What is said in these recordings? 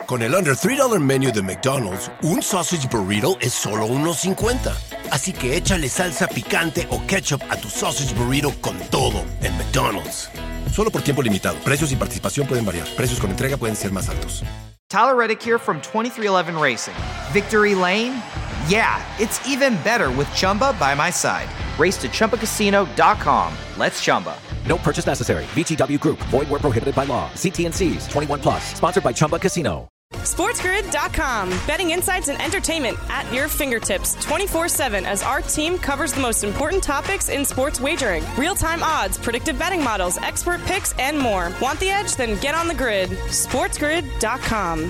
Con el Under $3 Menu de McDonald's, un sausage burrito es solo $1.50. Así que échale salsa picante o ketchup a tu sausage burrito con todo en McDonald's. Solo por tiempo limitado. Precios y participación pueden variar. Precios con entrega pueden ser más altos. Tyler Reddick here from 2311 Racing. Victory Lane? Yeah, it's even better with Chumba by my side. Race to ChumbaCasino.com. Let's Chumba. No purchase necessary. VGW Group. Void where prohibited by law. See T&Cs. 21 plus. Sponsored by Chumba Casino. SportsGrid.com. Betting insights and entertainment at your fingertips 24/7 as our team covers the most important topics in sports wagering. Real-time odds, predictive betting models, expert picks, and more. Want the edge? Then get on the grid. SportsGrid.com.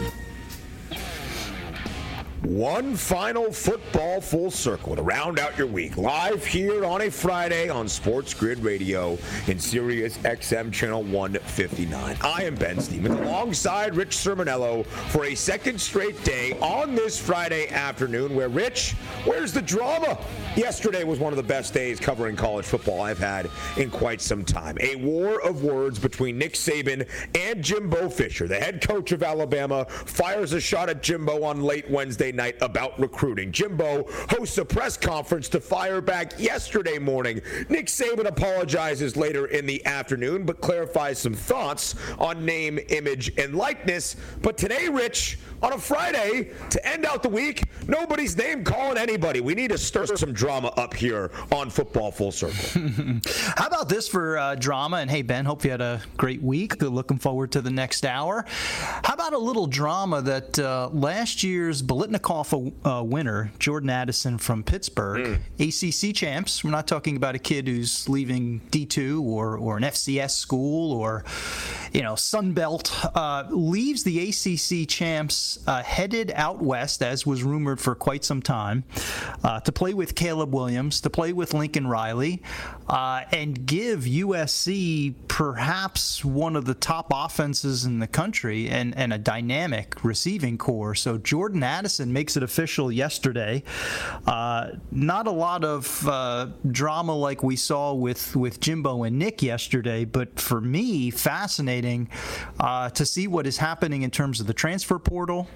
One final football full circle to round out your week. Live here on a Friday on Sports Grid Radio in Sirius XM Channel 159. I am Ben Stevens alongside Rich Sermonello for a second straight day on this Friday afternoon where, Rich, where's the drama? Yesterday was one of the best days covering college football I've had in quite some time. A war of words between Nick Saban and Jimbo Fisher. The head coach of Alabama fires a shot at Jimbo on late Wednesday night about recruiting. Jimbo hosts a press conference to fire back yesterday morning. Nick Saban apologizes later in the afternoon, but clarifies some thoughts on name, image, and likeness. But today, Rich, on a Friday, to end out the week, nobody's name calling anybody. We need to stir some drama up here on Football Full Circle. How about this for drama? And hey, Ben, hope you had a great week. Looking forward to the next hour. How about a little drama that last year's Biletnikoff winner, Jordan Addison from Pittsburgh, ACC champs. We're not talking about a kid who's leaving D2 or an FCS school or, Sun Belt. Leaves the ACC champs headed out west, as was rumored for quite some time, to play with Caleb Williams, to play with Lincoln Riley, and give USC perhaps one of the top offenses in the country and a dynamic receiving core. So Jordan Addison makes it official yesterday. Not a lot of drama like we saw with Jimbo and Nick yesterday, but for me, fascinating to see what is happening in terms of the transfer portal,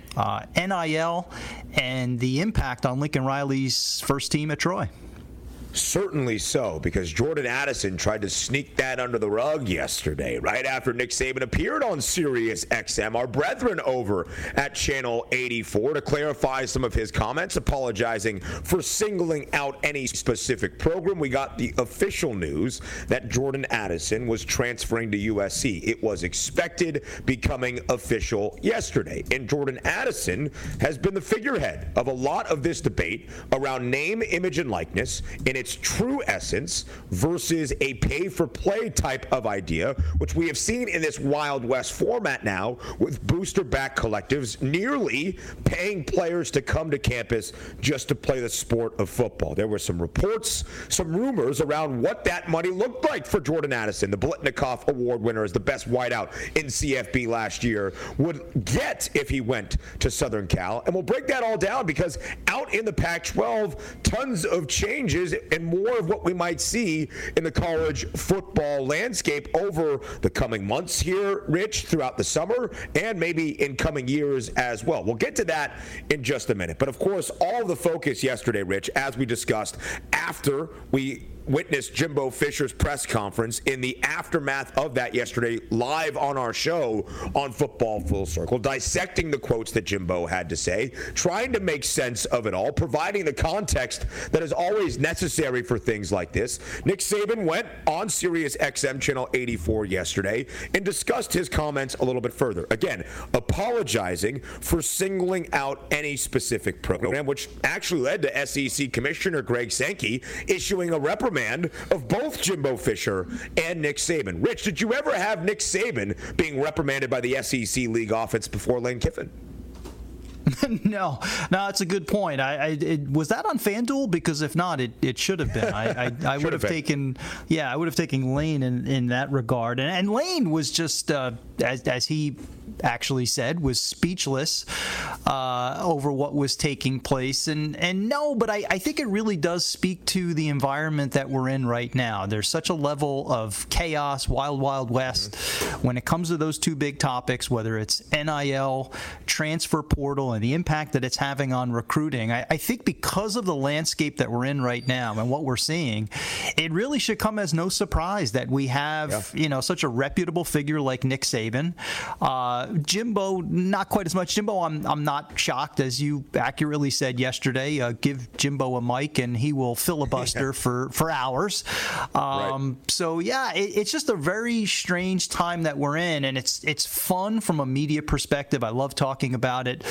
NIL, and the impact on Lincoln Riley's first team at Troy. Certainly so, because Jordan Addison tried to sneak that under the rug yesterday, right after Nick Saban appeared on Sirius XM, our brethren over at Channel 84, to clarify some of his comments, apologizing for singling out any specific program. We got the official news that Jordan Addison was transferring to USC. It was expected, becoming official yesterday. And Jordan Addison has been the figurehead of a lot of this debate around name, image, and likeness in its true essence versus a pay-for-play type of idea, which we have seen in this Wild West format now with booster-backed collectives nearly paying players to come to campus just to play the sport of football. There were some reports, some rumors around what that money looked like for Jordan Addison, the Biletnikoff Award winner as the best wideout in CFB last year, would get if he went to Southern Cal. And we'll break that all down because out in the Pac-12, tons of changes and more of what we might see in the college football landscape over the coming months here, Rich, throughout the summer and maybe in coming years as well. We'll get to that in just a minute. But, of course, all of the focus yesterday, Rich, as we discussed, after we witnessed Jimbo Fisher's press conference, in the aftermath of that yesterday, live on our show on Football Full Circle, dissecting the quotes that Jimbo had to say, trying to make sense of it all, providing the context that is always necessary for things like this. Nick Saban went on Sirius XM Channel 84 yesterday and discussed his comments a little bit further. Again, apologizing for singling out any specific program, which actually led to SEC Commissioner Greg Sankey issuing a reprimand of both Jimbo Fisher and Nick Saban. Rich, did you ever have Nick Saban being reprimanded by the SEC League office before Lane Kiffin? No, it's a good point. Was that on FanDuel? Because if not, it should have been. I would have taken, I would have taken Lane in that regard. And Lane was just as he actually said, was speechless over what was taking place. And no, but I think it really does speak to the environment that we're in right now. There's such a level of chaos, wild west, when it comes to those two big topics, whether it's NIL, transfer portal, and the impact that it's having on recruiting. I think because of the landscape that we're in right now and what we're seeing, it really should come as no surprise that we have, such a reputable figure like Nick Saban. Jimbo, not quite as much. Jimbo, I'm not shocked, as you accurately said yesterday. Give Jimbo a mic and he will filibuster for hours. Right. So yeah, it's just a very strange time that we're in, and it's fun from a media perspective. I love talking about it.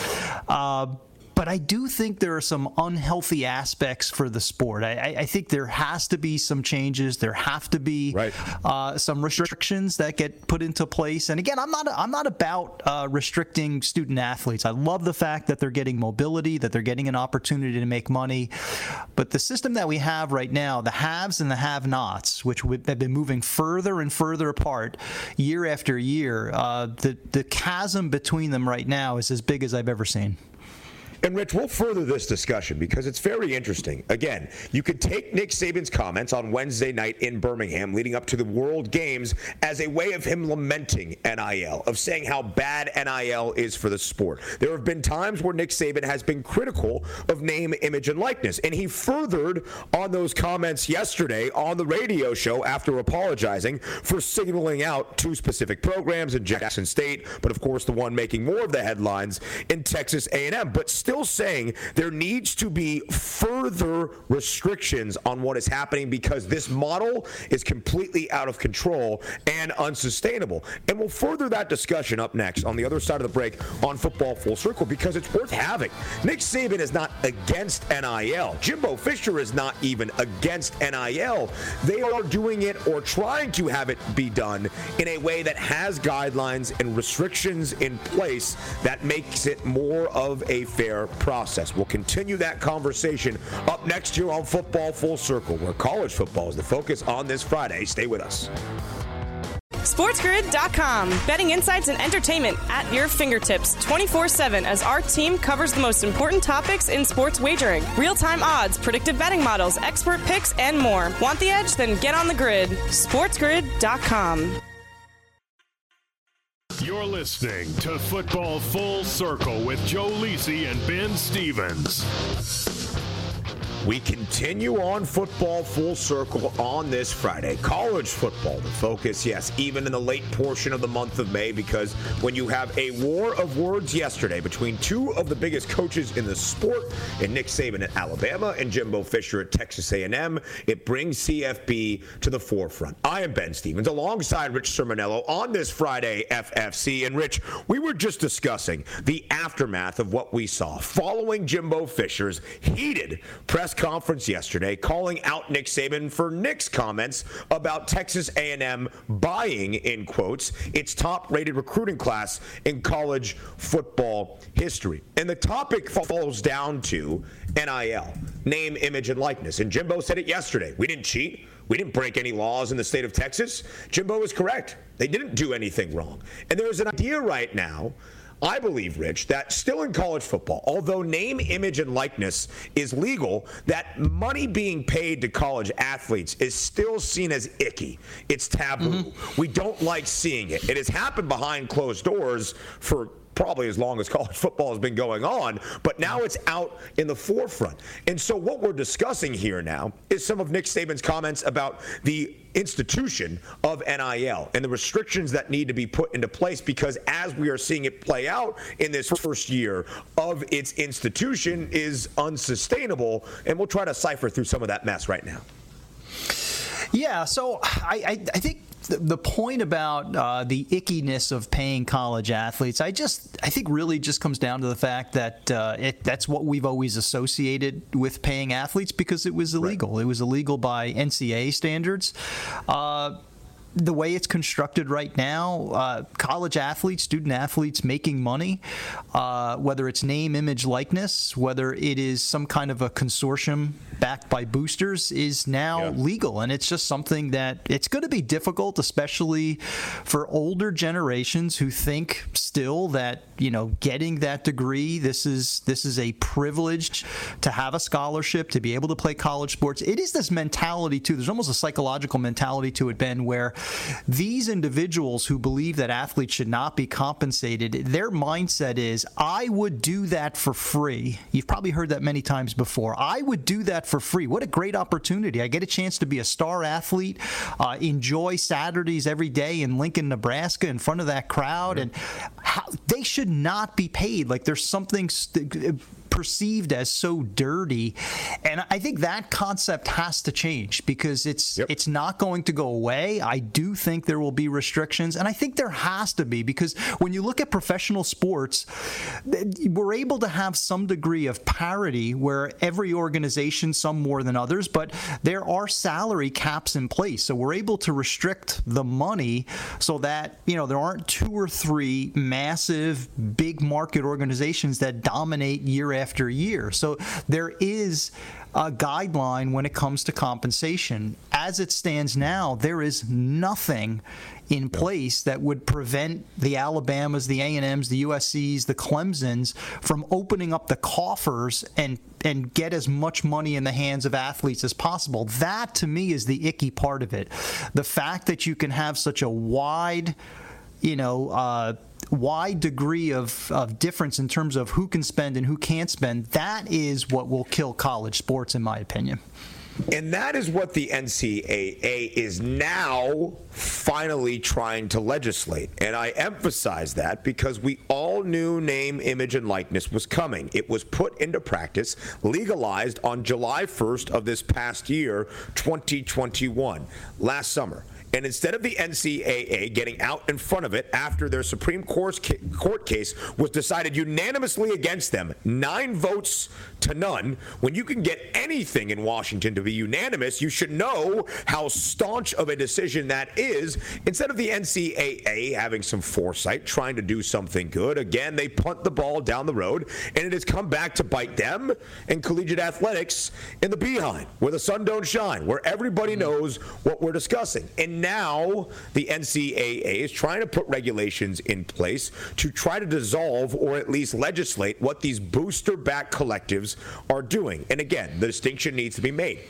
But I do think there are some unhealthy aspects for the sport. I think there has to be some changes. There have to be some restrictions that get put into place. And again, I'm not about restricting student athletes. I love the fact that they're getting mobility, that they're getting an opportunity to make money. But the system that we have right now, the haves and the have-nots, which have been moving further and further apart year after year, the chasm between them right now is as big as I've ever seen. And Rich, we'll further this discussion because it's very interesting. Again, you could take Nick Saban's comments on Wednesday night in Birmingham leading up to the World Games as a way of him lamenting NIL, of saying how bad NIL is for the sport. There have been times where Nick Saban has been critical of name, image, and likeness. And he furthered on those comments yesterday on the radio show after apologizing for signaling out two specific programs in Jackson State, but of course the one making more of the headlines in Texas A&M. But still saying there needs to be further restrictions on what is happening because this model is completely out of control and unsustainable. And we'll further that discussion up next on the other side of the break on Football Full Circle because it's worth having. Nick Saban is not against NIL. Jimbo Fisher is not even against NIL. They are doing it or trying to have it be done in a way that has guidelines and restrictions in place that makes it more of a fair process. We'll continue that conversation up next here on Football Full Circle, where college football is the focus on this Friday. Stay with us. SportsGrid.com. Betting insights and entertainment at your fingertips 24/7 as our team covers the most important topics in sports wagering. Real-time odds, predictive betting models, expert picks, and more. Want the edge? Then get on the grid. SportsGrid.com. You're listening to Football Full Circle with Joe Lisi and Ben Stevens. We continue on Football Full Circle on this Friday. College football, the focus, yes, even in the late portion of the month of May, because when you have a war of words yesterday between two of the biggest coaches in the sport, in Nick Saban at Alabama and Jimbo Fisher at Texas A&M, it brings CFB to the forefront. I am Ben Stevens alongside Rich Sermonello on this Friday FFC. And Rich, we were just discussing the aftermath of what we saw following Jimbo Fisher's heated press conference yesterday, calling out Nick Saban for Nick's comments about Texas A&M buying, in quotes, its top-rated recruiting class in college football history. And the topic falls down to NIL, name, image, and likeness. And Jimbo said it yesterday. We didn't cheat. We didn't break any laws in the state of Texas. Jimbo is correct. They didn't do anything wrong. And there's an idea right now, I believe, Rich, that still in college football, although name, image, and likeness is legal, that money being paid to college athletes is still seen as icky. It's taboo. We don't like seeing it. It has happened behind closed doors for probably as long as college football has been going on, but now it's out in the forefront. And so what we're discussing here now is some of Nick Saban's comments about the institution of NIL and the restrictions that need to be put into place, because as we are seeing it play out in this first year of its institution is unsustainable, and we'll try to cipher through some of that mess right now. Yeah, so I think the point about the ickiness of paying college athletes, I think really just comes down to the fact that that's what we've always associated with paying athletes because it was illegal. Right. It was illegal by NCAA standards. the way it's constructed right now, college athletes, student athletes making money, whether it's name, image, likeness, whether it is some kind of a consortium backed by boosters, is now legal. And it's just something that it's going to be difficult, especially for older generations who think still that, getting that degree, this is a privilege to have a scholarship, to be able to play college sports. It is this mentality, too. There's almost a psychological mentality to it, Ben, where these individuals who believe that athletes should not be compensated, their mindset is, I would do that for free. You've probably heard that many times before. I would do that for free. What a great opportunity. I get a chance to be a star athlete, enjoy Saturdays every day in Lincoln, Nebraska in front of that crowd. And they should not be paid. Like there's something perceived as so dirty, and I think that concept has to change because it's not going to go away. I do think there will be restrictions, and I think there has to be, because when you look at professional sports, we're able to have some degree of parity where every organization, some more than others, but there are salary caps in place, so we're able to restrict the money so that there aren't 2 or 3 massive big market organizations that dominate year after year. So there is a guideline when it comes to compensation. As it stands now, there is nothing in place that would prevent the Alabamas, the A&Ms, the USCs, the Clemsons from opening up the coffers and get as much money in the hands of athletes as possible. That, to me, is the icky part of it. The fact that you can have such a wide degree of difference in terms of who can spend and who can't spend, that is what will kill college sports, in my opinion. And that is what the NCAA is now finally trying to legislate. And I emphasize that because we all knew name, image, and likeness was coming. It was put into practice, legalized on July 1st of this past year, 2021, last summer. And instead of the NCAA getting out in front of it after their Supreme Court case was decided unanimously against them, 9 votes to none, when you can get anything in Washington to be unanimous, you should know how staunch of a decision that is. Instead of the NCAA having some foresight, trying to do something good, again, they punt the ball down the road, and it has come back to bite them and collegiate athletics in the behind, where the sun don't shine, where everybody knows what we're discussing. And now the NCAA is trying to put regulations in place to try to dissolve or at least legislate what these booster-backed collectives are doing. And again, the distinction needs to be made.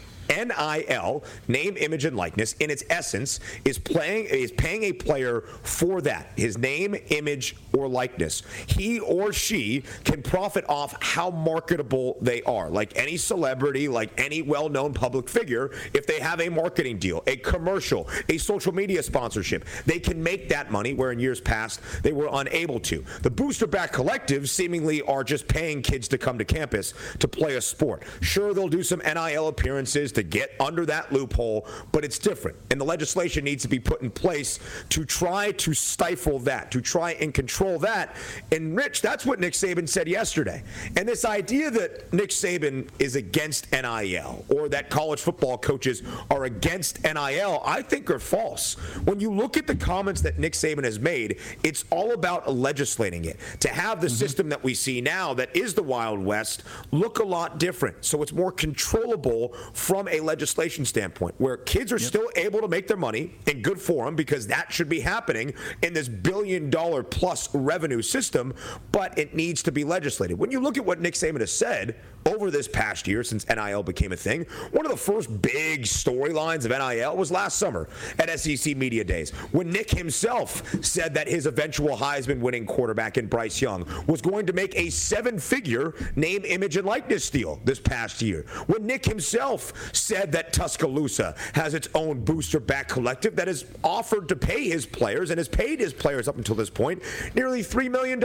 NIL, name, image, and likeness, in its essence, is paying a player for that, his name, image, or likeness. He or she can profit off how marketable they are. Like any celebrity, like any well-known public figure, if they have a marketing deal, a commercial, a social media sponsorship, they can make that money where in years past they were unable to. The booster-backed collectives seemingly are just paying kids to come to campus to play a sport. Sure, they'll do some NIL appearances to get under that loophole, but it's different. And the legislation needs to be put in place to try to stifle that, to try and control that. And Rich, that's what Nick Saban said yesterday. And this idea that Nick Saban is against NIL or that college football coaches are against NIL, I think are false. When you look at the comments that Nick Saban has made, it's all about legislating it. To have the system that we see now that is the Wild West look a lot different. So it's more controllable from a legislation standpoint, where kids are still able to make their money, and good for them, because that should be happening in this billion-dollar-plus revenue system, but it needs to be legislated. When you look at what Nick Saban has said over this past year since NIL became a thing, one of the first big storylines of NIL was last summer at SEC Media Days, when Nick himself said that his eventual Heisman-winning quarterback in Bryce Young was going to make a 7-figure name, image, and likeness deal this past year. When Nick himself said that Tuscaloosa has its own booster-backed collective that has offered to pay his players and has paid his players up until this point nearly $3 million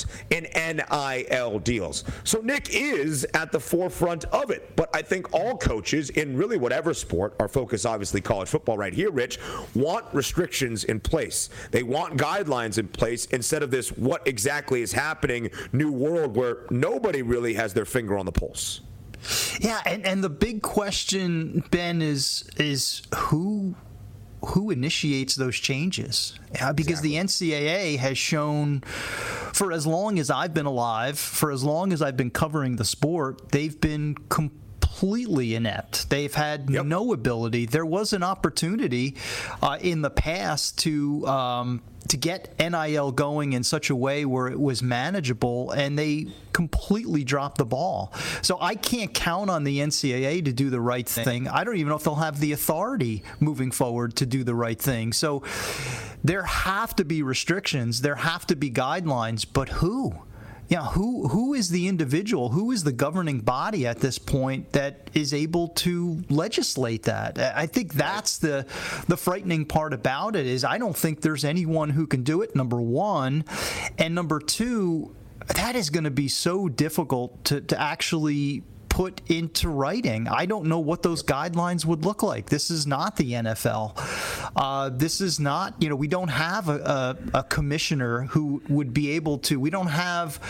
in NIL deals. So Nick is at the forefront of it. But I think all coaches in really whatever sport, our focus obviously college football right here, Rich, want restrictions in place. They want guidelines in place instead of this what exactly is happening new world where nobody really has their finger on the pulse. Yeah, and the big question, Ben, is who who initiates those changes? Because the NCAA has shown, for as long as I've been alive, for as long as I've been covering the sport, they've been completely inept. They've had no ability. There was an opportunity in the past to get NIL going in such a way where it was manageable, and they completely dropped the ball. So I can't count on the NCAA to do the right thing. I don't even know if they'll have the authority moving forward to do the right thing. So there have to be restrictions. There have to be guidelines, but who? Yeah, who is the individual? Who is the governing body at this point that is able to legislate that? I think that's the frightening part about it. Is I don't think there's anyone who can do it, number one. And number two, that is going to be so difficult to actually put into writing. I don't know what those guidelines would look like. This is not the NFL. This is not, we don't have a commissioner who would be able to. We don't have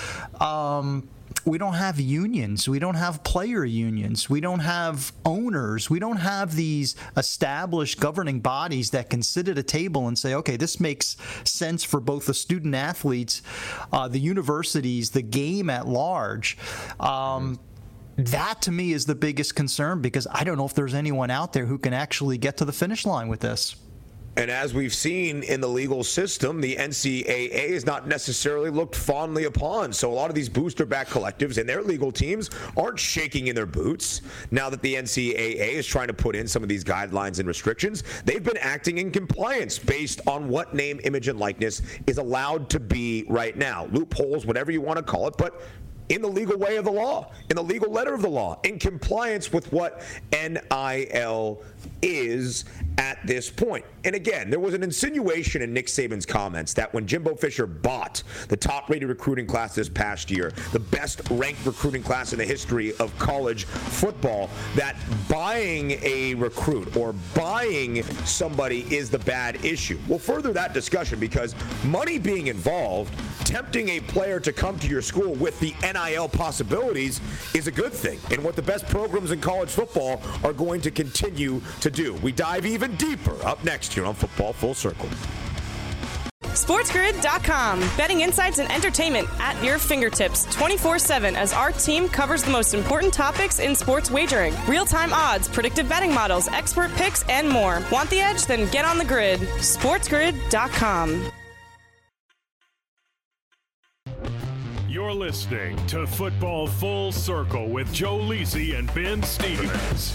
unions. We don't have player unions. We don't have owners. We don't have these established governing bodies that can sit at a table and say, okay, this makes sense for both the student athletes, the universities, the game at large. That, to me, is the biggest concern, because I don't know if there's anyone out there who can actually get to the finish line with this. And as we've seen in the legal system, the NCAA is not necessarily looked fondly upon. So a lot of these booster-back collectives and their legal teams aren't shaking in their boots now that the NCAA is trying to put in some of these guidelines and restrictions. They've been acting in compliance based on what name, image, and likeness is allowed to be right now. Loopholes, whatever you want to call it, but in the legal way of the law, in the legal letter of the law, in compliance with what NIL is at this point. And again, there was an insinuation in Nick Saban's comments that when Jimbo Fisher bought the top-rated recruiting class this past year, the best-ranked recruiting class in the history of college football, that buying a recruit or buying somebody is the bad issue. We'll further that discussion, because money being involved, tempting a player to come to your school with the NIL possibilities is a good thing, and what the best programs in college football are going to continue to do. We dive even deeper up next here on Football Full Circle. SportsGrid.com. Betting insights and entertainment at your fingertips 24/7 as our team covers the most important topics in sports wagering. Real-time odds, predictive betting models, expert picks, and more. Want the edge? Then get on the grid. SportsGrid.com. You're listening to Football Full Circle with Joe Lisi and Ben Stevens.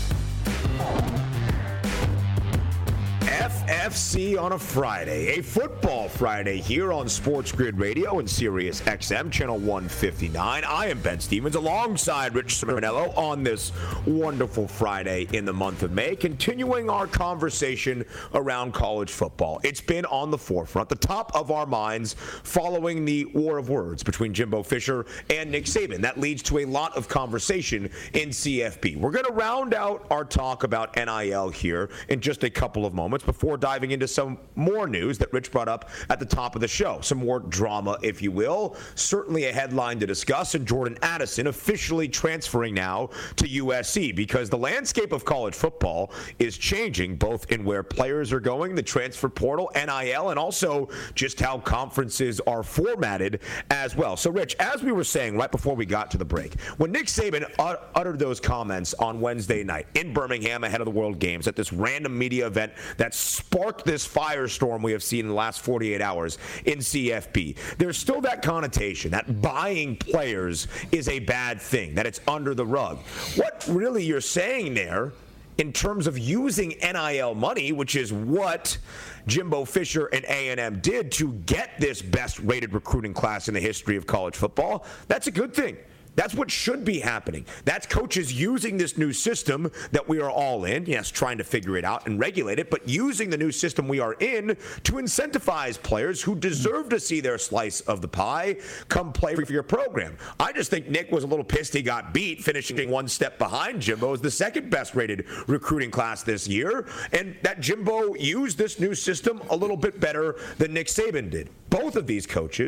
FFC on a Friday, a football Friday here on Sports Grid Radio and Sirius XM, channel 159. I am Ben Stevens alongside Rich Ciminello on this wonderful Friday in the month of May, continuing our conversation around college football. It's been on the forefront, the top of our minds, following the war of words between Jimbo Fisher and Nick Saban. That leads to a lot of conversation in CFP. We're going to round out our talk about NIL here in just a couple of moments, before diving into some more news that Rich brought up at the top of the show. Some more drama, if you will. Certainly a headline to discuss, and Jordan Addison officially transferring now to USC, because the landscape of college football is changing, both in where players are going, the transfer portal, NIL, and also just how conferences are formatted as well. So, Rich, as we were saying right before we got to the break, when Nick Saban uttered those comments on Wednesday night in Birmingham ahead of the World Games at this random media event that sparked this firestorm we have seen in the last 48 hours in CFP, there's still that connotation that buying players is a bad thing, that it's under the rug. What really you're saying there in terms of using NIL money, which is what Jimbo Fisher and A&M did to get this best-rated recruiting class in the history of college football, that's a good thing. That's what should be happening. That's coaches using this new system that we are all in, yes, trying to figure it out and regulate it, but using the new system we are in to incentivize players who deserve to see their slice of the pie come play for your program. I just think Nick was a little pissed he got beat, finishing one step behind Jimbo as the second best rated recruiting class this year, and that Jimbo used this new system a little bit better than Nick Saban did. Both of these coaches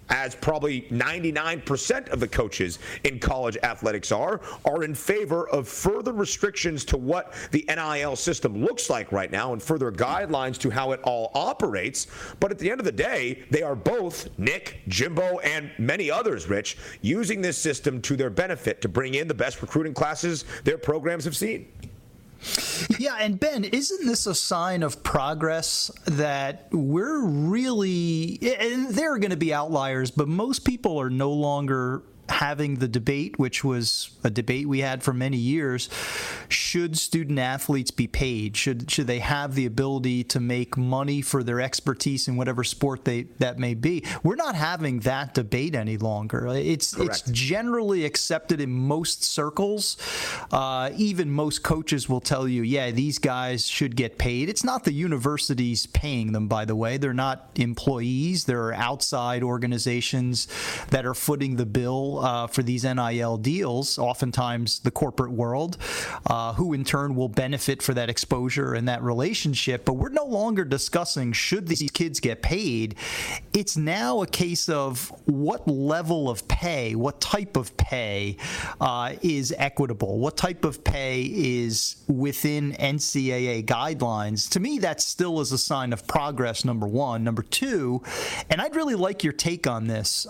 as probably 99% of the coaches in college athletics are in favor of further restrictions to what the NIL system looks like right now and further guidelines to how it all operates. But at the end of the day, they are both, Nick, Jimbo, and many others, Rich, using this system to their benefit to bring in the best recruiting classes their programs have seen. Yeah, and Ben, isn't this a sign of progress that we're really, and there are going to be outliers, but most people are no longer having the debate, which was a debate we had for many years. Should student athletes be paid? Should they have the ability to make money for their expertise in whatever sport that may be? We're not having that debate any longer. It's generally accepted in most circles. Even most coaches will tell you, yeah, these guys should get paid. It's not the universities paying them, by the way. They're not employees. There are outside organizations that are footing the bill for these NIL deals, oftentimes the corporate world, who in turn will benefit for that exposure and that relationship. But we're no longer discussing should these kids get paid. It's now a case of what level of pay, what type of pay is equitable, what type of pay is within NCAA guidelines. To me, that still is a sign of progress, number one. Number two, and I'd really like your take on this.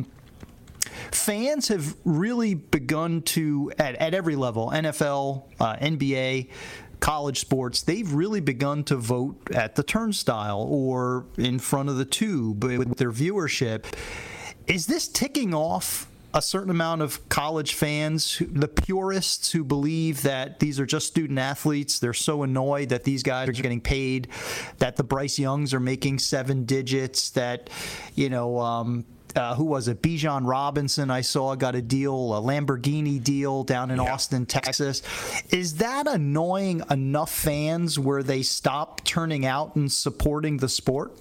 Fans have really begun to, at every level, NFL, NBA, college sports, they've really begun to vote at the turnstile or in front of the tube with their viewership. Is this ticking off a certain amount of college fans, the purists who believe that these are just student athletes? They're so annoyed that these guys are getting paid, that the Bryce Youngs are making 7 digits, that, who was it? Bijan Robinson, I saw, got a deal, a Lamborghini deal down in Austin, Texas. Is that annoying enough fans where they stop turning out and supporting the sport?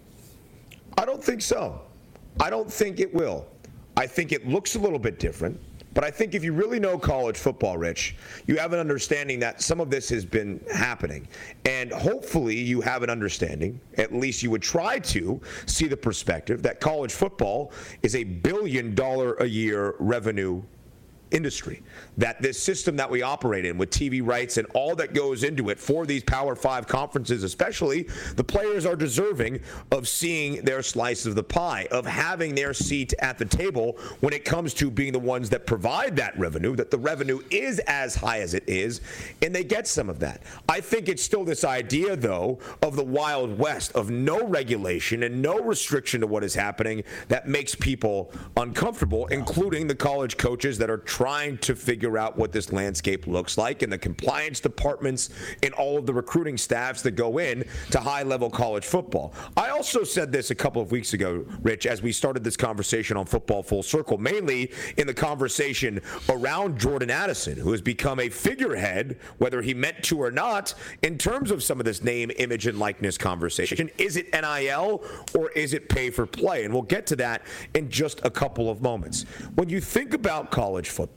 I don't think so. I don't think it will. I think it looks a little bit different. But I think if you really know college football, Rich, you have an understanding that some of this has been happening. And hopefully you have an understanding, at least you would try to see the perspective, that college football is a $1 billion a year revenue industry, that this system that we operate in with TV rights and all that goes into it for these Power 5 conferences especially, the players are deserving of seeing their slice of the pie, of having their seat at the table when it comes to being the ones that provide that revenue, that the revenue is as high as it is, and they get some of that. I think it's still this idea, though, of the Wild West, of no regulation and no restriction to what is happening that makes people uncomfortable, including the college coaches that are trying to figure out what this landscape looks like, and the compliance departments and all of the recruiting staffs that go in to high-level college football. I also said this a couple of weeks ago, Rich, as we started this conversation on Football Full Circle, mainly in the conversation around Jordan Addison, who has become a figurehead, whether he meant to or not, in terms of some of this name, image, and likeness conversation. Is it NIL or is it pay for play? And we'll get to that in just a couple of moments. When you think about college football,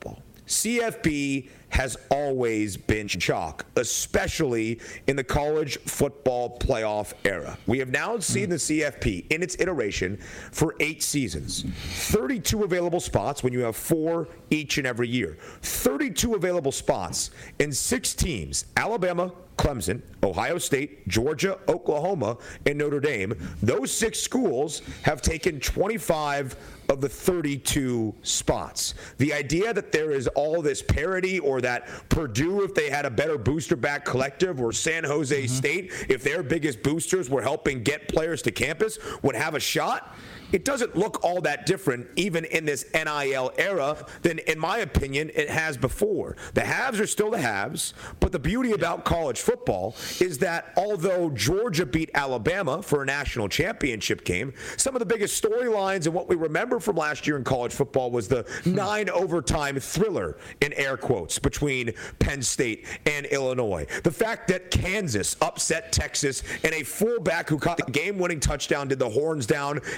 CFB has always been chalk, especially in the college football playoff era. We have now seen the CFP in its iteration for 8 seasons. 32 available spots when you have 4 each and every year. 32 available spots in 6 teams: Alabama, Clemson, Ohio State, Georgia, Oklahoma, and Notre Dame. Those 6 schools have taken 25 of the 32 spots. The idea that there is all this parity, or that Purdue, if they had a better booster back collective, or San Jose State, if their biggest boosters were helping get players to campus, would have a shot, it doesn't look all that different, even in this NIL era, than, in my opinion, it has before. The haves are still the haves, but the beauty about college football is that although Georgia beat Alabama for a national championship game, some of the biggest storylines and what we remember from last year in college football was the 9-overtime thriller, in air quotes, between Penn State and Illinois. The fact that Kansas upset Texas, and a fullback who caught the game-winning touchdown did the horns down and got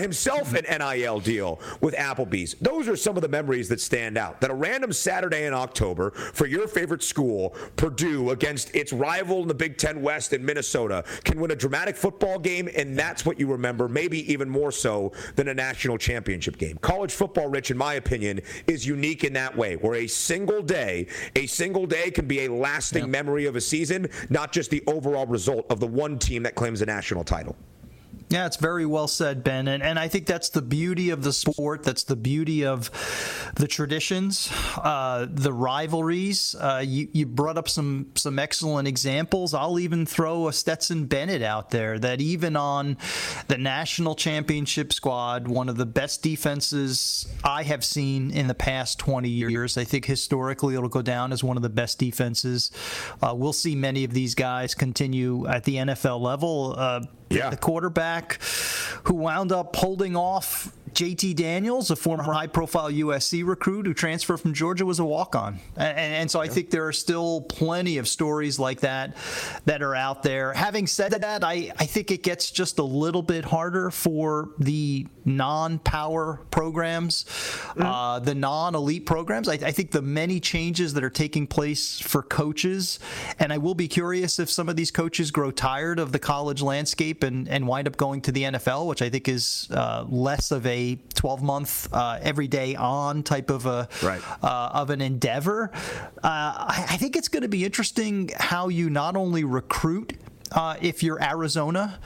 himself an NIL deal with Applebee's. Those are some of the memories that stand out. That a random Saturday in October for your favorite school, Purdue, against its rival in the Big Ten West in Minnesota, can win a dramatic football game, and that's what you remember, maybe even more so than a national championship game. College football, Rich, in my opinion, is unique in that way, where a single day can be a lasting memory of a season, not just the overall result of the one team that claims a national title. Yeah, it's very well said, Ben. And I think that's the beauty of the sport. That's the beauty of the traditions, the rivalries. You brought up some excellent examples. I'll even throw a Stetson Bennett out there, that even on the national championship squad, one of the best defenses I have seen in the past 20 years. I think historically it'll go down as one of the best defenses. We'll see many of these guys continue at the NFL level. The quarterback who wound up holding off JT Daniels, a former high-profile USC recruit who transferred from Georgia, was a walk-on. And so I think there are still plenty of stories like that are out there. Having said that, I think it gets just a little bit harder for the non-power programs, the non-elite programs. I think the many changes that are taking place for coaches, and I will be curious if some of these coaches grow tired of the college landscape and wind up going to the NFL, which I think is less of a 12-month every day on type of of an endeavor. I think it's going to be interesting how you not only recruit if you're Arizona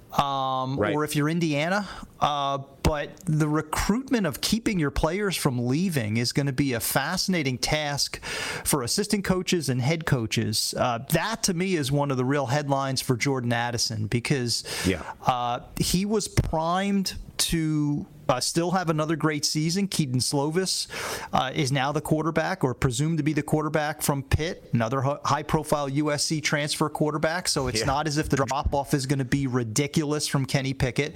or if you're Indiana, but the recruitment of keeping your players from leaving is going to be a fascinating task for assistant coaches and head coaches. That, to me, is one of the real headlines for Jordan Addison, because he was primed to still have another great season. Keaton Slovis is now the quarterback, or presumed to be the quarterback from Pitt, another high-profile USC transfer quarterback. So it's not as if the drop-off is going to be ridiculous from Kenny Pickett.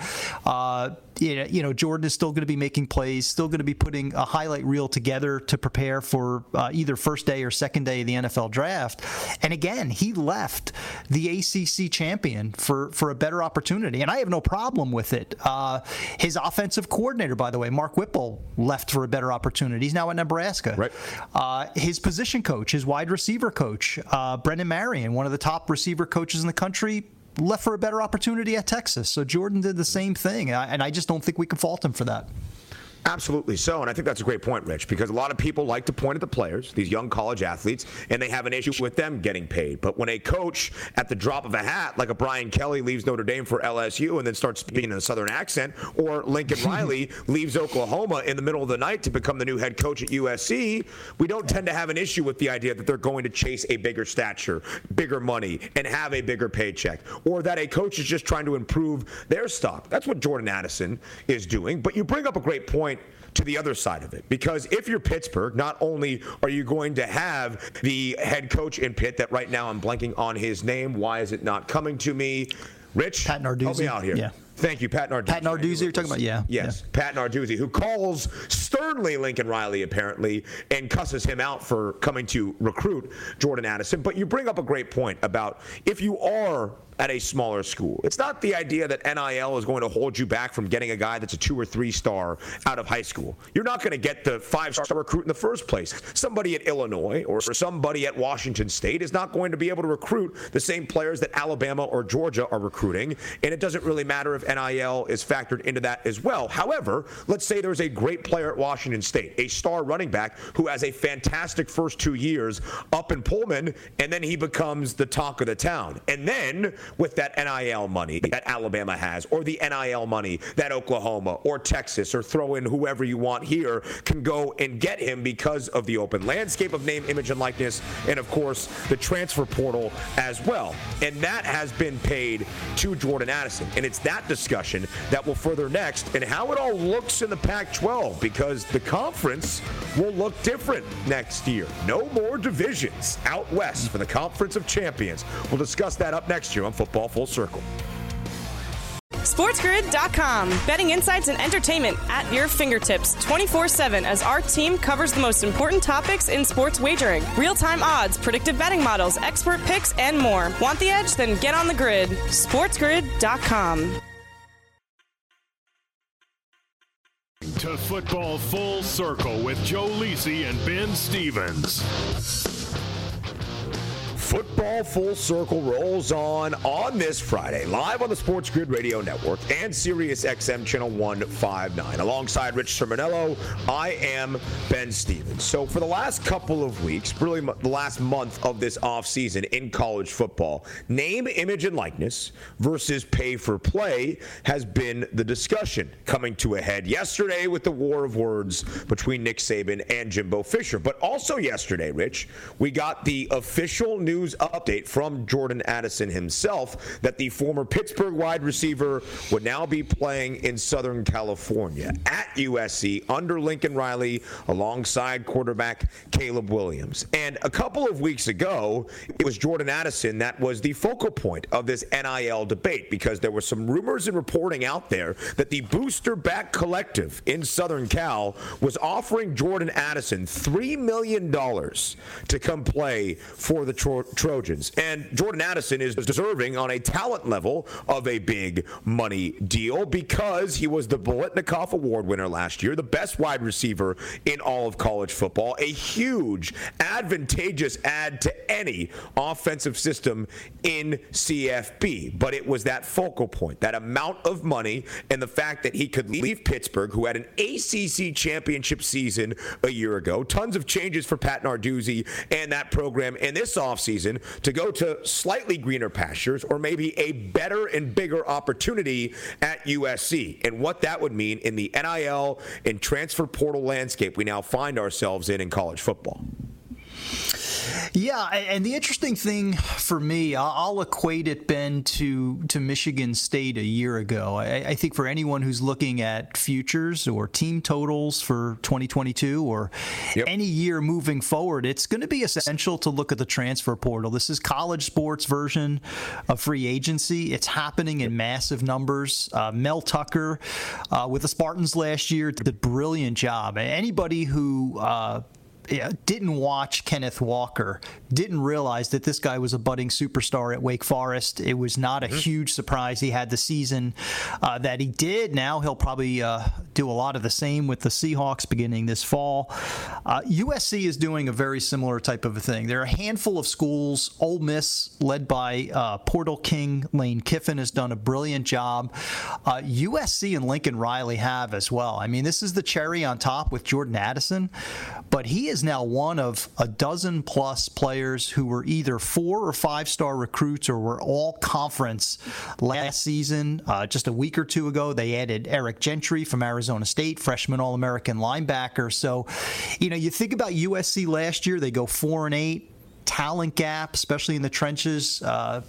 Jordan is still going to be making plays, still going to be putting a highlight reel together to prepare for either first day or second day of the NFL draft. And again, he left the ACC champion for a better opportunity, and I have no problem with it. His offensive coordinator, by the way, Mark Whipple, left for a better opportunity. He's now at Nebraska. Right. His position coach, his wide receiver coach, Brendan Marion, one of the top receiver coaches in the country, left for a better opportunity at Texas. So Jordan did the same thing, and I just don't think we can fault him for that. Absolutely so, and I think that's a great point, Rich, because a lot of people like to point at the players, these young college athletes, and they have an issue with them getting paid. But when a coach, at the drop of a hat, like a Brian Kelly, leaves Notre Dame for LSU and then starts speaking in a Southern accent, or Lincoln Riley leaves Oklahoma in the middle of the night to become the new head coach at USC, we don't tend to have an issue with the idea that they're going to chase a bigger stature, bigger money, and have a bigger paycheck, or that a coach is just trying to improve their stock. That's what Jordan Addison is doing. But you bring up a great point to the other side of it, because if you're Pittsburgh, not only are you going to have the head coach in Pitt, that right now I'm blanking on his name. Why is it not coming to me? Rich, Pat Narduzzi. Help me out here. Yeah. Thank you, Pat Narduzzi. Pat Narduzzi, you're talking about, Yes, Pat Narduzzi, who calls sternly Lincoln Riley, apparently, and cusses him out for coming to recruit Jordan Addison. But you bring up a great point about if you are at a smaller school, it's not the idea that NIL is going to hold you back from getting a guy that's a 2 or 3 star out of high school. You're not going to get the 5-star recruit in the first place. Somebody at Illinois or somebody at Washington State is not going to be able to recruit the same players that Alabama or Georgia are recruiting, and it doesn't really matter if NIL is factored into that as well. However, let's say there's a great player at Washington State, a star running back who has a fantastic first 2 years up in Pullman, and then he becomes the talk of the town. And then with that NIL money that Alabama has, or the NIL money that Oklahoma or Texas, or throw in whoever you want here, can go and get him because of the open landscape of name, image, and likeness, and of course the transfer portal as well. And that has been paid to Jordan Addison. And it's that discussion that will further next, and how it all looks in the Pac-12, because the conference will look different next year. No more divisions out west for the Conference of Champions. We'll discuss that up next year on Football Full Circle. SportsGrid.com. Betting insights and entertainment at your fingertips 24/7 as our team covers the most important topics in sports wagering. Real-time odds, predictive betting models, expert picks, and more. Want the edge? Then get on the grid. SportsGrid.com. to Football Full Circle with Joe Lisi and Ben Stevens. Football Full Circle rolls on this Friday, live on the Sports Grid Radio Network and Sirius XM Channel 159. Alongside Rich Cerminello, I am Ben Stevens. So for the last couple of weeks, really the last month of this offseason in college football, name, image, and likeness versus pay for play has been the discussion, coming to a head yesterday with the war of words between Nick Saban and Jimbo Fisher. But also yesterday, Rich, we got the official news update from Jordan Addison himself that the former Pittsburgh wide receiver would now be playing in Southern California at USC under Lincoln Riley alongside quarterback Caleb Williams. And a couple of weeks ago, it was Jordan Addison that was the focal point of this NIL debate because there were some rumors and reporting out there that the Booster Back Collective in Southern Cal was offering Jordan Addison $3 million to come play for the Trojans. And Jordan Addison is deserving on a talent level of a big money deal because he was the Biletnikoff Award winner last year, the best wide receiver in all of college football, a huge, advantageous add to any offensive system in CFB. But it was that focal point, that amount of money, and the fact that he could leave Pittsburgh, who had an ACC championship season a year ago, tons of changes for Pat Narduzzi and that program in this offseason, to go to slightly greener pastures or maybe a better and bigger opportunity at USC, and what that would mean in the NIL and transfer portal landscape we now find ourselves in college football. Yeah, and the interesting thing for me, I'll equate it, Ben, to Michigan State a year ago. I think for anyone who's looking at futures or team totals for 2022 or any year moving forward, it's going to be essential to look at the transfer portal. This is college sports version of free agency. It's happening in massive numbers. Mel Tucker with the Spartans last year did a brilliant job. Anybody who didn't watch Kenneth Walker, didn't realize that this guy was a budding superstar at Wake Forest. It was not a huge surprise he had the season that he did. Now he'll probably do a lot of the same with the Seahawks beginning this fall. USC is doing a very similar type of a thing. There are a handful of schools. Ole Miss, led by Portal King Lane Kiffin, has done a brilliant job. USC and Lincoln Riley have as well. I mean, this is the cherry on top with Jordan Addison, but he is now one of a dozen plus players who were either 4- or 5-star recruits or were all conference last season. Just a week or two ago, they added Eric Gentry from Arizona State, freshman All-American linebacker. So, you think about USC last year, they go 4-8. Talent gap, especially in the trenches,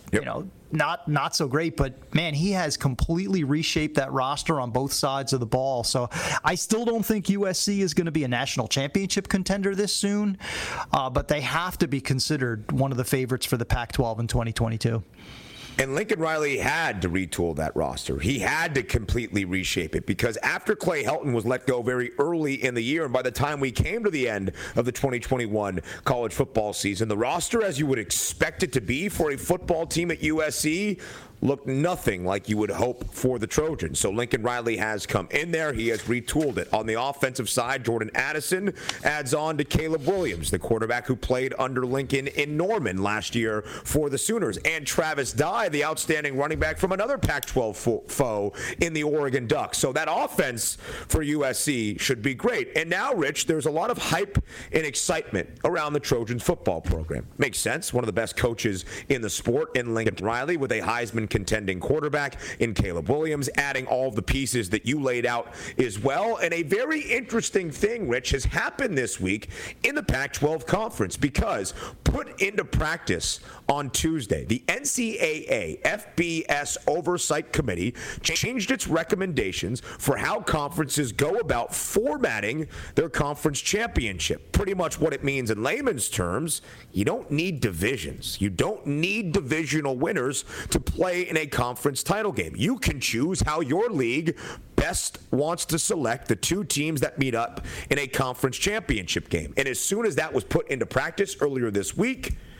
not so great, but man, he has completely reshaped that roster on both sides of the ball. So I still don't think USC is going to be a national championship contender this soon, but they have to be considered one of the favorites for the Pac-12 in 2022. And Lincoln Riley had to retool that roster. He had to completely reshape it because after Clay Helton was let go very early in the year, and by the time we came to the end of the 2021 college football season, the roster, as you would expect it to be for a football team at USC, looked nothing like you would hope for the Trojans. So Lincoln Riley has come in there. He has retooled it. On the offensive side, Jordan Addison adds on to Caleb Williams, the quarterback who played under Lincoln in Norman last year for the Sooners, and Travis Dye, the outstanding running back from another Pac-12 foe in the Oregon Ducks. So that offense for USC should be great. And now, Rich, there's a lot of hype and excitement around the Trojans football program. Makes sense. One of the best coaches in the sport in Lincoln Riley with a Heisman contending quarterback in Caleb Williams, adding all of the pieces that you laid out as well. And a very interesting thing, Rich, has happened this week in the Pac-12 conference because put into practice on Tuesday, the NCAA FBS Oversight Committee changed its recommendations for how conferences go about formatting their conference championship. Pretty much what it means in layman's terms, you don't need divisions. You don't need divisional winners to play in a conference title game. You can choose how your league best wants to select the two teams that meet up in a conference championship game. And as soon as that was put into practice earlier this week,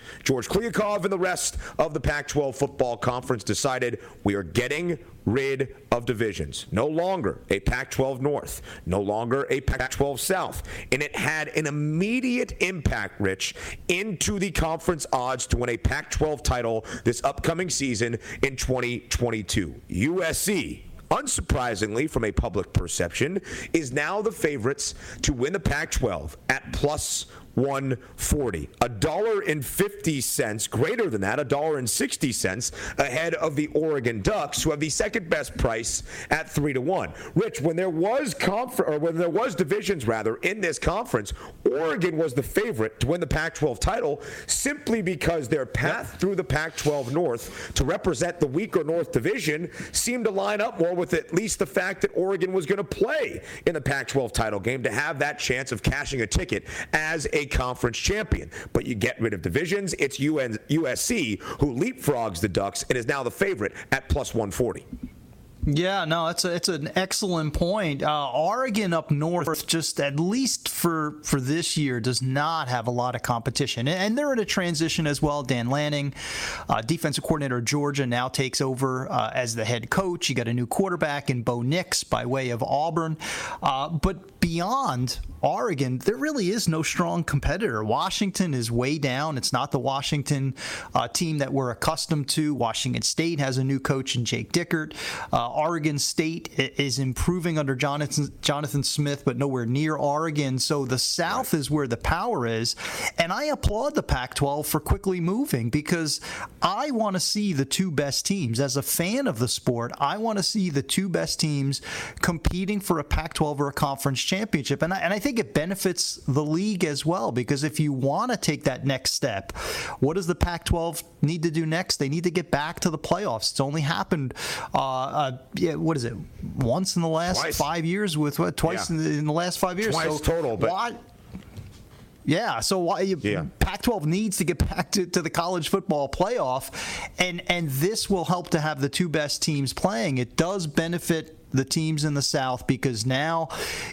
George Kliavkoff and the rest of the Pac-12 football conference decided we are getting rid of divisions. No longer a Pac-12 North, no longer a Pac-12 South. And it had an immediate impact, Rich, into the conference odds to win a Pac-12 title this upcoming season in 2022. USC, unsurprisingly from a public perception, is now the favorites to win the Pac-12 at plus 140, $1.50 greater than that, $1.60 ahead of the Oregon Ducks, who have the second best price at 3-1. Rich, when there was divisions in this conference, Oregon was the favorite to win the Pac-12 title simply because their path through the Pac-12 North to represent the weaker North Division seemed to line up more with at least the fact that Oregon was going to play in the Pac-12 title game to have that chance of cashing a ticket as a conference champion. But you get rid of divisions. It's USC who leapfrogs the Ducks and is now the favorite at plus 140. Yeah, no, it's an excellent point. Oregon up north, just at least for this year, does not have a lot of competition. And they're in a transition as well. Dan Lanning, defensive coordinator of Georgia, now takes over as the head coach. You got a new quarterback in Bo Nix by way of Auburn. But beyond Oregon, there really is no strong competitor. Washington is way down. It's not the Washington team that we're accustomed to. Washington State has a new coach in Jake Dickert. Oregon State is improving under Jonathan Smith, but nowhere near Oregon. So the South is where the power is. And I applaud the Pac-12 for quickly moving because I want to see the two best teams. As a fan of the sport, I want to see the two best teams competing for a Pac-12 or a conference championship. And I think it benefits the league as well, because if you want to take that next step, what does the Pac-12 need to do next? They need to get back to the playoffs. It's only happened what is it? Once in the last 5 years with what? Twice in the last 5 years. Twice total. But yeah, so Pac-12 needs to get back to the college football playoff, and this will help to have the two best teams playing. It does benefit the teams in the South because now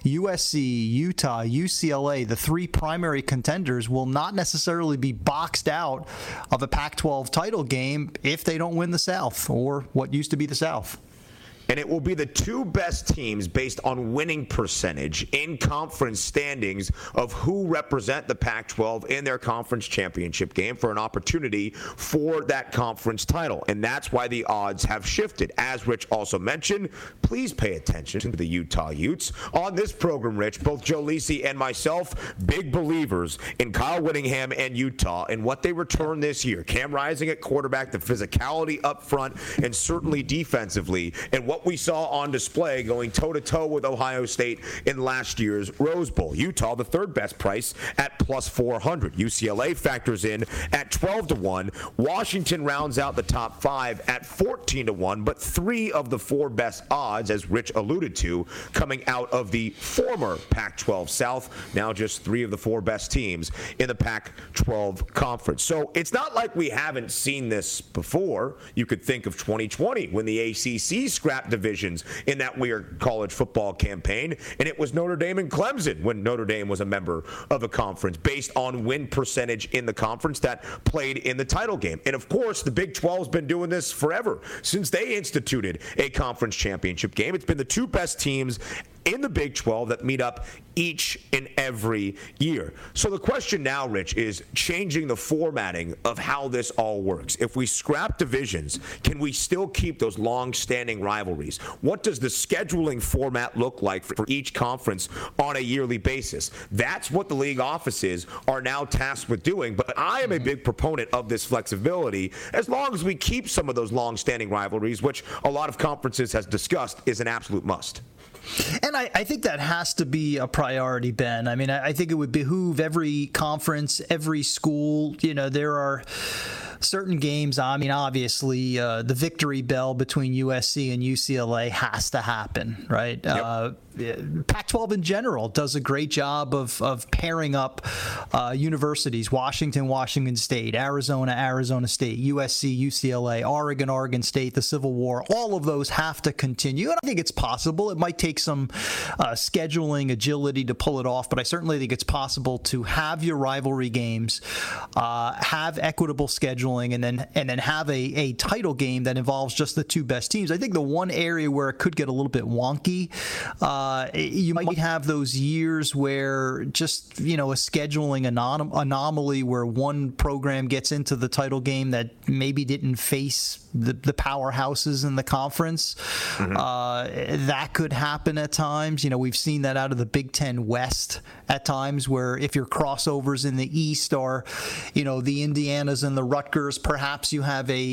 USC, Utah, UCLA, the three primary contenders, will not necessarily be boxed out of a Pac-12 title game if they don't win the South, or what used to be the South. And it will be the two best teams based on winning percentage in conference standings of who represent the Pac-12 in their conference championship game for an opportunity for that conference title. And that's why the odds have shifted. As Rich also mentioned, please pay attention to the Utah Utes. On this program, Rich, both Joe Lisi and myself, big believers in Kyle Whittingham and Utah and what they return this year. Cam Rising at quarterback, the physicality up front, and certainly defensively, and what we saw on display going toe-to-toe with Ohio State in last year's Rose Bowl. Utah, the third best price at plus 400. UCLA factors in at 12-1. Washington rounds out the top five at 14-1, but three of the four best odds, as Rich alluded to, coming out of the former Pac-12 South. Now just three of the four best teams in the Pac-12 conference. So it's not like we haven't seen this before. You could think of 2020 when the ACC scrapped divisions in that weird college football campaign, and it was Notre Dame and Clemson when Notre Dame was a member of a conference based on win percentage in the conference that played in the title game. And of course, the Big 12's been doing this forever since they instituted a conference championship game. It's been the two best teams in the Big 12 that meet up each and every year. So the question now, Rich, is changing the formatting of how this all works. If we scrap divisions, can we still keep those long-standing rivalries? What does the scheduling format look like for each conference on a yearly basis? That's what the league offices are now tasked with doing. But I am a big proponent of this flexibility as long as we keep some of those long-standing rivalries, which a lot of conferences has discussed is an absolute must. And I think that has to be a priority, Ben. I mean, I think it would behoove every conference, every school. You know, there are certain games, I mean, obviously, the victory bell between USC and UCLA has to happen, right? Yep. Pac-12 in general does a great job of pairing up universities: Washington State, Arizona State, USC, UCLA, Oregon State, the Civil War. All of those have to continue, and I think it's possible. It might take some scheduling agility to pull it off, but I certainly think it's possible to have your rivalry games, have equitable scheduling, and then have a title game that involves just the two best teams. I think the one area where it could get a little bit wonky, you might have those years where just, a scheduling anomaly where one program gets into the title game that maybe didn't face the powerhouses in the conference. Mm-hmm. That could happen at times. We've seen that out of the Big Ten West at times, where if your crossovers in the East are, the Indianas and the Rutgers, perhaps you have an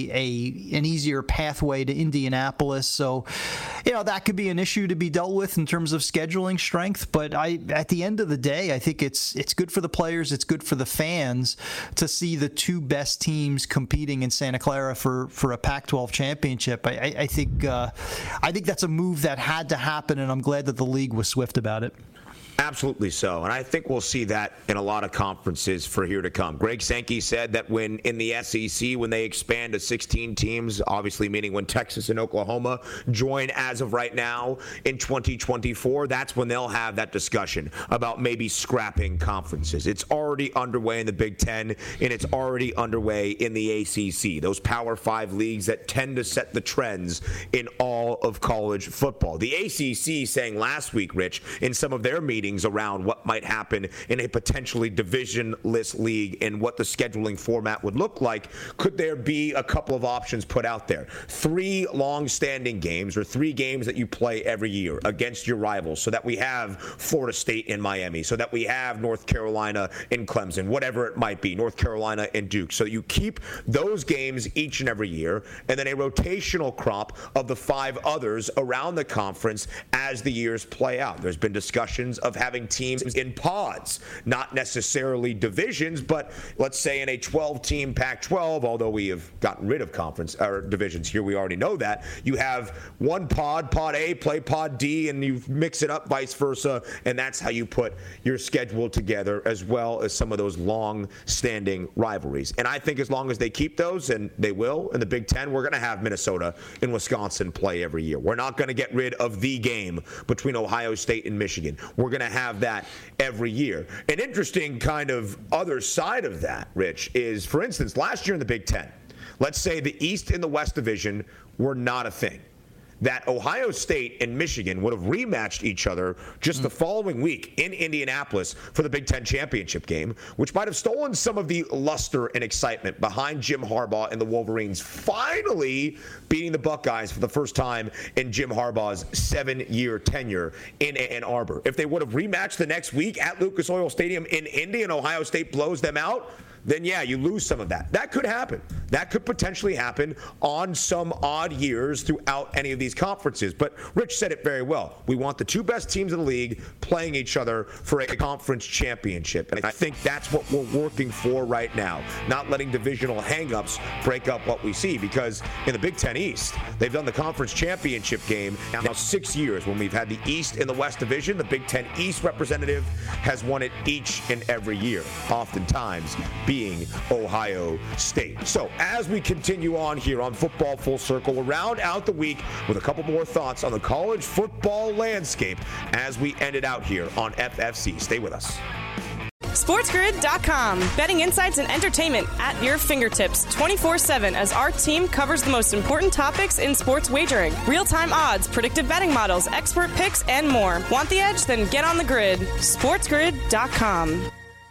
easier pathway to Indianapolis. So, that could be an issue to be dealt with in terms of scheduling strength. But at the end of the day, I think it's good for the players, it's good for the fans to see the two best teams competing in Santa Clara for a Pac-12 championship. I think that's a move that had to happen, and I'm glad that the league was swift about it. Absolutely so. And I think we'll see that in a lot of conferences for here to come. Greg Sankey said that when in the SEC, when they expand to 16 teams, obviously meaning when Texas and Oklahoma join as of right now in 2024, that's when they'll have that discussion about maybe scrapping conferences. It's already underway in the Big Ten, and it's already underway in the ACC, those Power 5 leagues that tend to set the trends in all of college football. The ACC saying last week, Rich, in some of their meetings around what might happen in a potentially divisionless league and what the scheduling format would look like, could there be a couple of options put out there? 3 long-standing games, or 3 games that you play every year against your rivals, so that we have Florida State and Miami, so that we have North Carolina and Clemson, whatever it might be, North Carolina and Duke. So you keep those games each and every year, and then a rotational crop of the 5 others around the conference as the years play out. There's been discussions of having teams in pods, not necessarily divisions, but let's say in a 12-team Pac-12, although we have gotten rid of conference or divisions here, we already know that. You have one pod A, play pod D, and you mix it up, vice versa, and that's how you put your schedule together, as well as some of those long-standing rivalries. And I think as long as they keep those, and they will, in the Big Ten, we're going to have Minnesota and Wisconsin play every year. We're not going to get rid of the game between Ohio State and Michigan. We're going to have that every year. An interesting kind of other side of that, Rich, is, for instance, last year in the Big Ten, let's say the East and the West division were not a thing. That Ohio State and Michigan would have rematched each other just the following week in Indianapolis for the Big Ten championship game, which might have stolen some of the luster and excitement behind Jim Harbaugh and the Wolverines finally beating the Buckeyes for the first time in Jim Harbaugh's 7-year tenure in Ann Arbor. If they would have rematched the next week at Lucas Oil Stadium in Indy and Ohio State blows them out, then yeah, you lose some of that. That could happen. That could potentially happen on some odd years throughout any of these conferences. But Rich said it very well. We want the 2 best teams in the league playing each other for a conference championship. And I think that's what we're working for right now, not letting divisional hangups break up what we see. Because in the Big Ten East, they've done the conference championship game now 6 years. When we've had the East and the West division, the Big Ten East representative has won it each and every year, oftentimes being Ohio State. So as we continue on here on Football Full Circle, we'll round out the week with a couple more thoughts on the college football landscape as we end it out here on FFC. Stay with us. SportsGrid.com. Betting insights and entertainment at your fingertips 24/7 as our team covers the most important topics in sports wagering. Real-time odds, predictive betting models, expert picks, and more. Want the edge? Then get on the grid. SportsGrid.com.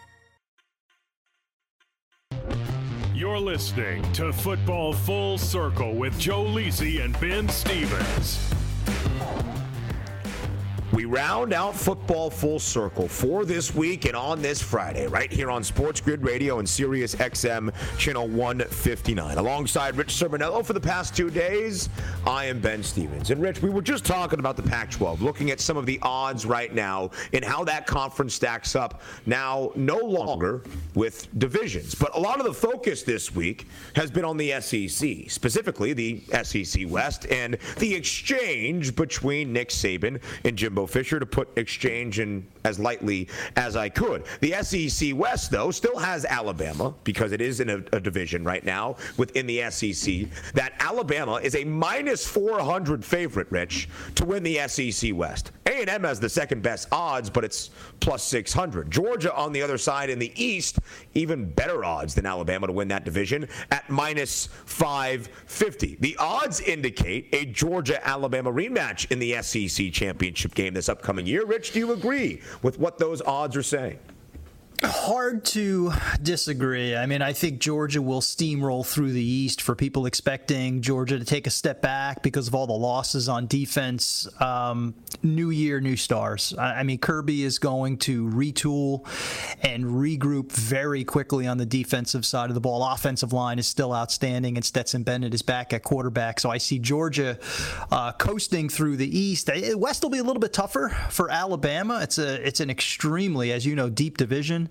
You're listening to Football Full Circle with Joe Lisi and Ben Stevens. We round out football full circle for this week and on this Friday, right here on Sports Grid Radio and Sirius XM Channel 159. Alongside Rich Cerminello for the past 2 days, I am Ben Stevens. And Rich, we were just talking about the Pac-12, looking at some of the odds right now and how that conference stacks up now no longer with divisions. But a lot of the focus this week has been on the SEC, specifically the SEC West and the exchange between Nick Saban and Jimbo Fisher, to put exchange in as lightly as I could. The SEC West, though, still has Alabama because it is in a division right now within the SEC. That Alabama is a minus 400 favorite, Rich, to win the SEC West. A&M has the second best odds, but it's plus 600. Georgia on the other side in the East, even better odds than Alabama to win that division at minus 550. The odds indicate a Georgia-Alabama rematch in the SEC championship game this upcoming year. Rich, do you agree with what those odds are saying? Hard to disagree. I mean, I think Georgia will steamroll through the East. For people expecting Georgia to take a step back because of all the losses on defense, new year, new stars. I mean, Kirby is going to retool and regroup very quickly on the defensive side of the ball. Offensive line is still outstanding, and Stetson Bennett is back at quarterback. So I see Georgia coasting through the East. West will be a little bit tougher for Alabama. It's an extremely, as you know, deep division.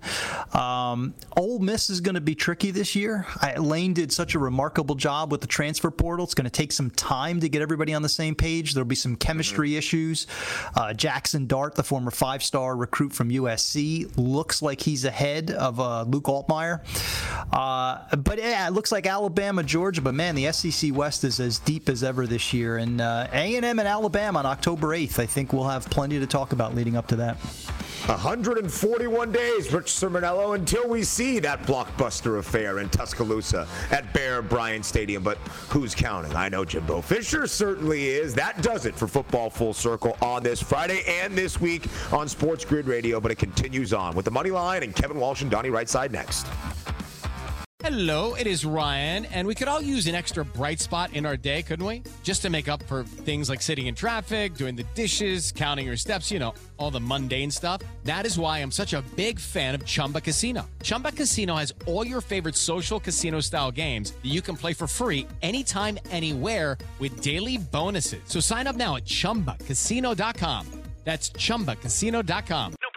Ole Miss is going to be tricky this year. Lane did such a remarkable job with the transfer portal. It's going to take some time to get everybody on the same page. There'll be some chemistry issues. Jackson Dart, the former 5-star recruit from USC, looks like he's ahead of Luke Altmaier. But yeah, it looks like Alabama, Georgia. But man, the SEC West is as deep as ever this year. And A&M and Alabama on October 8th, I think we'll have plenty to talk about leading up to that. 141 days, Rich Cerminello, until we see that blockbuster affair in Tuscaloosa at Bear Bryant Stadium. But who's counting? I know Jimbo Fisher certainly is. That does it for Football Full Circle on this Friday and this week on Sports Grid Radio. But it continues on with the Money Line and Kevin Walsh and Donnie Rightside next. Hello, it is Ryan, and we could all use an extra bright spot in our day, couldn't we? Just to make up for things like sitting in traffic, doing the dishes, counting your steps, you know, all the mundane stuff. That is why I'm such a big fan of Chumba Casino. Chumba Casino has all your favorite social casino-style games that you can play for free anytime, anywhere with daily bonuses. So sign up now at ChumbaCasino.com. That's ChumbaCasino.com. No